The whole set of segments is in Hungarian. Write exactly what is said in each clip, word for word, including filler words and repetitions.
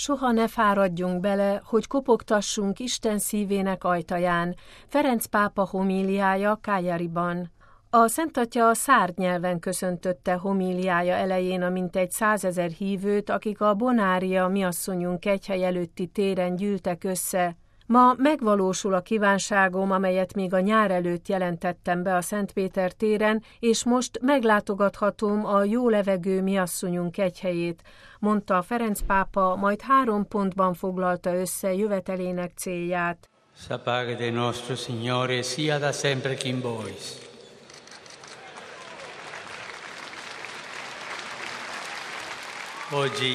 Soha ne fáradjunk bele, hogy kopogtassunk Isten szívének ajtaján. Ferenc pápa homíliája Cagliariban. A Szentatya szárd nyelven köszöntötte homíliája elején a mintegy százezer hívőt, akik a Bonária miasszonyunk kegyhely előtti téren gyűltek össze. Ma megvalósul a kívánságom, amelyet még a nyár előtt jelentettem be a Szent Péter téren, és most meglátogathatom a jó levegő miasszonyunk kegyhelyét, mondta Ferenc pápa, majd három pontban foglalta össze jövetelének célját. La pace del nostro Signore sia da sempre con voi. Oggi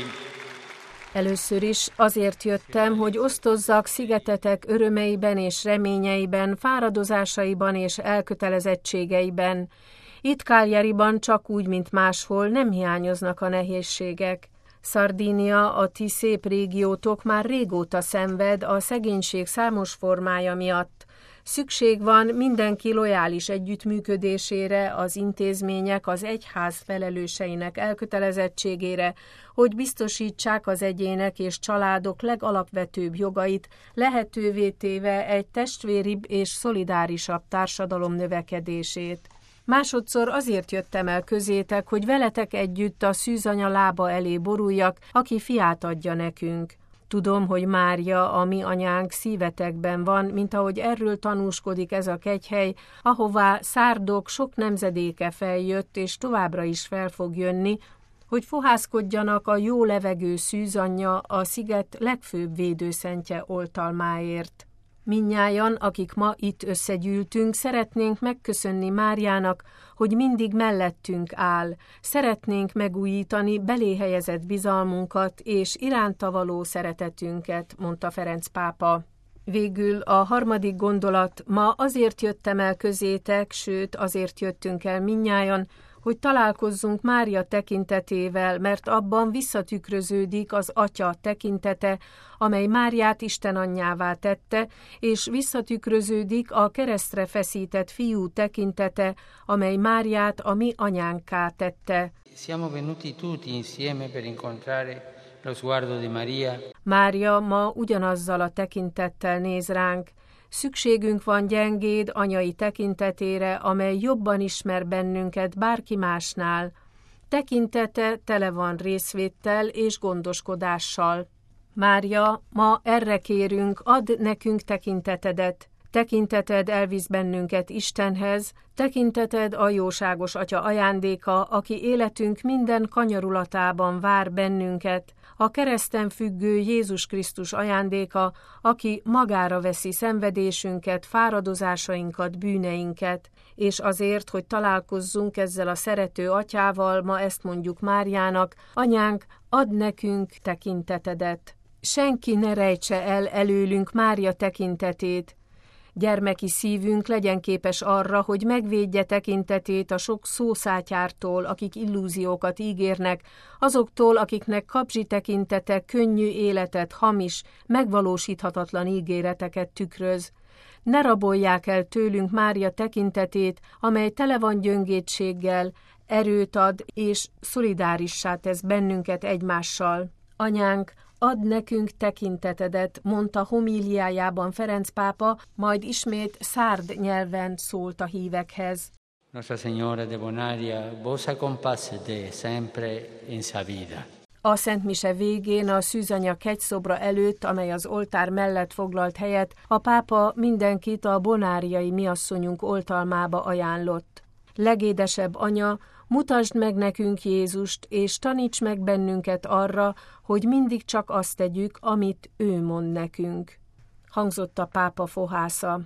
Először is azért jöttem, hogy osztozzak szigetetek örömeiben és reményeiben, fáradozásaiban és elkötelezettségeiben. Itt Cagliariban csak úgy, mint máshol nem hiányoznak a nehézségek. Szardínia, a ti szép régiótok már régóta szenved a szegénység számos formája miatt. Szükség van mindenki lojális együttműködésére, az intézmények, az egyház felelőseinek elkötelezettségére, hogy biztosítsák az egyének és családok legalapvetőbb jogait, lehetővé téve egy testvéribb és szolidárisabb társadalom növekedését. Másodszor azért jöttem el közétek, hogy veletek együtt a szűzanya lába elé boruljak, aki fiát adja nekünk. Tudom, hogy Mária, a mi anyánk szívetekben van, mint ahogy erről tanúskodik ez a kegyhely, ahová szárdok sok nemzedéke feljött, és továbbra is fel fog jönni, hogy fohászkodjanak a jó levegő szűzanyja, a sziget legfőbb védőszentje oltalmáért. Mindnyájan, akik ma itt összegyűltünk, szeretnénk megköszönni Máriának, hogy mindig mellettünk áll. Szeretnénk megújítani belé helyezett bizalmunkat és iránta való szeretetünket, mondta Ferenc pápa. Végül a harmadik gondolat, ma azért jöttem el közétek, sőt azért jöttünk el mindnyájan, hogy találkozzunk Mária tekintetével, mert abban visszatükröződik az Atya tekintete, amely Máriát Isten anyjává tette, és visszatükröződik a keresztre feszített fiú tekintete, amely Máriát a mi anyánká tette. Siamo venuti tutti insieme per incontrare lo sguardo di Maria. Mária ma ugyanazzal a tekintettel néz ránk. Szükségünk van gyengéd anyai tekintetére, amely jobban ismer bennünket bárki másnál. Tekintete tele van részvéttel és gondoskodással. Mária, ma erre kérünk, add nekünk tekintetedet. Tekinteted elvisz bennünket Istenhez, tekinteted a jóságos Atya ajándéka, aki életünk minden kanyarulatában vár bennünket, a kereszten függő Jézus Krisztus ajándéka, aki magára veszi szenvedésünket, fáradozásainkat, bűneinket, és azért, hogy találkozzunk ezzel a szerető Atyával, ma ezt mondjuk Máriának, anyánk, add nekünk tekintetedet. Senki ne rejtse el előlünk Mária tekintetét. Gyermeki szívünk legyen képes arra, hogy megvédje tekintetét a sok szószátyártól, akik illúziókat ígérnek, azoktól, akiknek kapzsi tekintete könnyű életet, hamis, megvalósíthatatlan ígéreteket tükröz. Ne rabolják el tőlünk Mária tekintetét, amely tele van gyöngétséggel, erőt ad és szolidárissá tesz bennünket egymással. Anyánk, add nekünk tekintetedet, mondta homíliájában Ferenc pápa, majd ismét szárd nyelven szólt a hívekhez. Nostra Signora de Bonaria, vos acompassete sempre in sa vida. A Szent Mise végén a szűzanya kegyszobra előtt, amely az oltár mellett foglalt helyet, a pápa mindenkit a bonáriai miasszonyunk oltalmába ajánlott. Legédesebb anya, mutasd meg nekünk Jézust, és taníts meg bennünket arra, hogy mindig csak azt tegyük, amit ő mond nekünk. Hangzott a pápa fohásza.